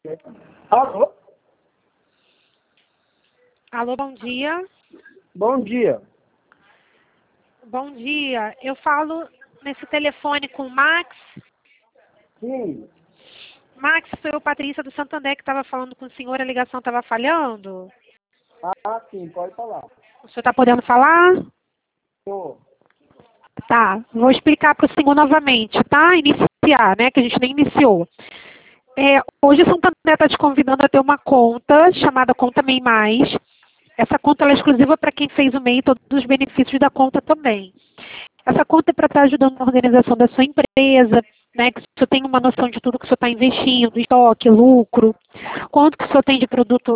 Alô? Alô, bom dia. Bom dia. Bom dia. Eu falo nesse telefone com o Max. Sim. Max, sou eu, Patrícia do Santander, que estava falando com o senhor, a ligação estava falhando. Ah, sim, pode falar. O senhor está podendo falar? Tô. Tá, vou explicar para o senhor novamente, tá? Iniciar, né, que a gente nem iniciou. Hoje o Santander está te convidando a ter uma conta chamada Conta MEI Mais. Essa conta ela é exclusiva para quem fez o MEI e todos os benefícios da conta também. Essa conta é para estar ajudando na organização da sua empresa, né, que o senhor tenha uma noção de tudo que o senhor está investindo, estoque, lucro, quanto que o senhor tem de produto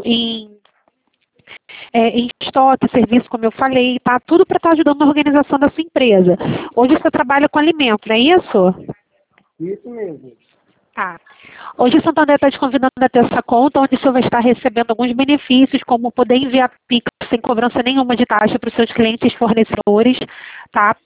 em estoque, serviço, como eu falei, tá? Tudo para estar ajudando na organização da sua empresa. Hoje você trabalha com alimento, não é isso? Isso mesmo. Tá. Hoje o Santander está te convidando a ter essa conta, onde o senhor vai estar recebendo alguns benefícios, como poder enviar Pix sem cobrança nenhuma de taxa para os seus clientes e fornecedores, tá?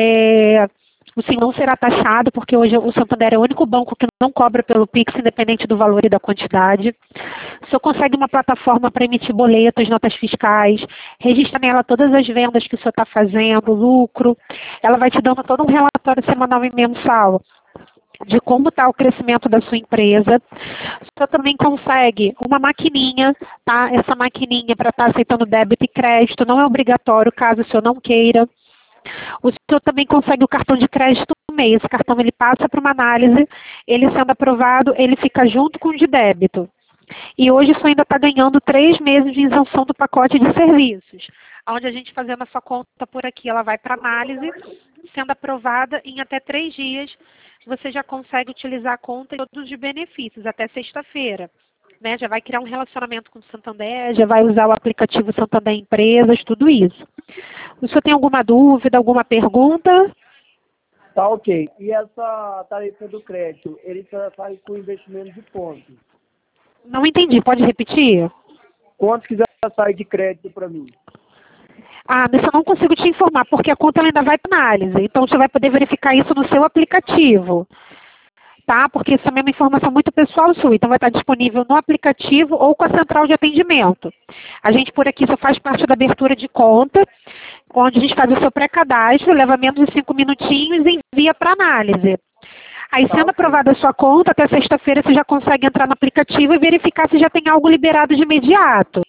O senhor não será taxado, porque hoje o Santander é o único banco que não cobra pelo Pix, independente do valor e da quantidade. O senhor consegue uma plataforma para emitir boletos, notas fiscais, registra nela todas as vendas que o senhor está fazendo, lucro. Ela vai te dando todo um relatório semanal e mensal de como está o crescimento da sua empresa. O senhor também consegue uma maquininha, tá? Essa maquininha para estar aceitando débito e crédito, não é obrigatório caso o senhor não queira. O senhor também consegue o cartão de crédito no mês. Esse cartão ele passa para uma análise, ele sendo aprovado, ele fica junto com o de débito. E hoje o senhor ainda está ganhando 3 meses de isenção do pacote de serviços, onde a gente fazendo a sua conta por aqui, ela vai para análise, sendo aprovada em até 3 dias, você já consegue utilizar a conta e todos os benefícios, até sexta-feira. Né? Já vai criar um relacionamento com o Santander, já vai usar o aplicativo Santander Empresas, tudo isso. O senhor tem alguma dúvida, alguma pergunta? Tá ok. E essa tarifa do crédito, ele faz com investimento de quanto? Não entendi, pode repetir? Quanto quiser sair de crédito para mim? Ah, isso eu não consigo te informar, porque a conta ela ainda vai para análise. Então, você vai poder verificar isso no seu aplicativo. Tá? Porque isso também é uma informação muito pessoal sua. Então, vai estar disponível no aplicativo ou com a central de atendimento. A gente, por aqui, só faz parte da abertura de conta, onde a gente faz o seu pré-cadastro, leva menos de 5 minutinhos e envia para análise. Aí, Tá sendo ok. aprovada a sua conta, até sexta-feira você já consegue entrar no aplicativo e verificar se já tem algo liberado de imediato.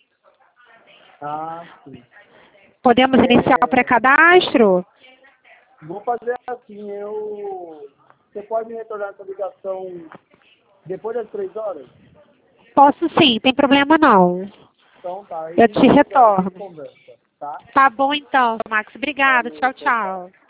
Ah, sim. Podemos iniciar o pré-cadastro? Vou fazer assim, Você pode me retornar essa ligação depois das 3 horas? Posso sim, tem problema não. Então tá, aí Eu te a gente retorno. conversa, tá? Tá bom então, Max. Obrigada. Valeu, Tchau, tchau, tchau. tchau.